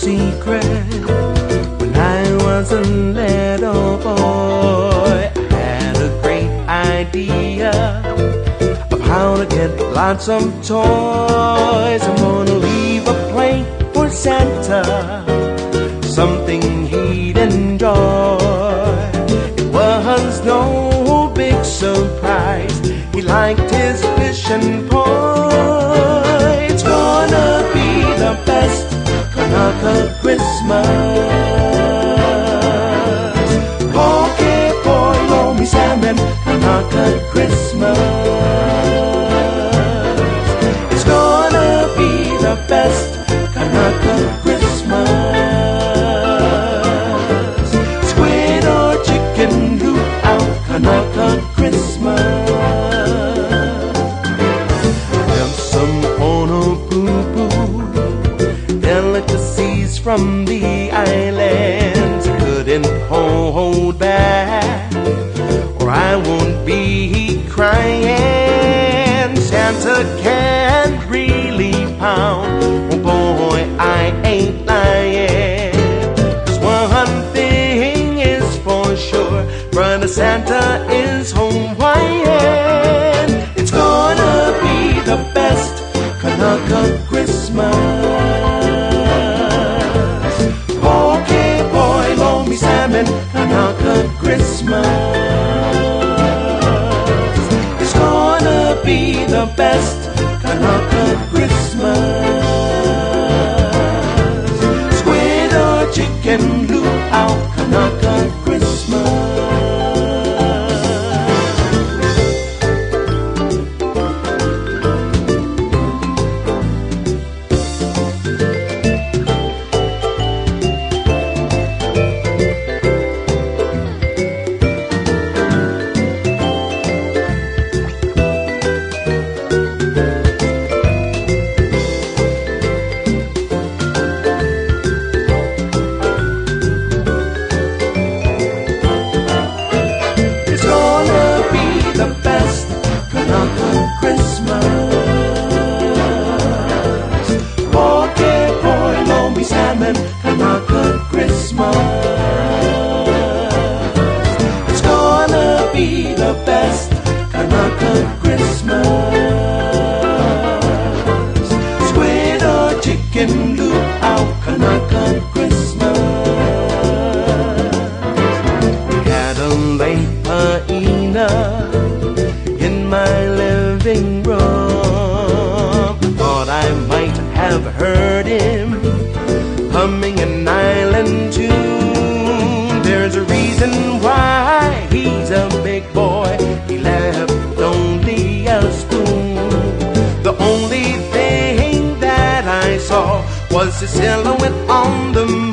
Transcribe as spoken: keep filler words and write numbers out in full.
secret. When I was a little boy, I had a great idea of how to get lots of toys. I'm gonna leave a plate for Santa, something he'd enjoy. It was no big surprise, he liked his fish and pie. It's gonna be the best Kanaka Christmas. Okay, boy, low me salmon, Kanaka Christmas. It's gonna be the best Kanaka Christmas. Squid or chicken, luau, Kanaka Christmas. There's some on a boo-boo delicacies from the islands I couldn't hold back, or I won't be crying. Santa can't really pound, oh boy, I ain't lying. 'Cause one thing is for sure, Brother Santa is Hawaiian. It's gonna be the best Kanaka Christmas. Okay, boy, low me salmon, Kanaka Christmas. It's gonna be the best Kanaka Christmas. Squid or chicken, luau, Kanaka Christmas. Kanaka Christmas. It's gonna be the best Kanaka Christmas. Squid or chicken, luau, Kanaka Christmas. We had a late paina in my living room. Thought I might have heard him humming an island tune. There's a reason why he's a big boy. He left only a spoon. The only thing that I saw was his silhouette on the moon.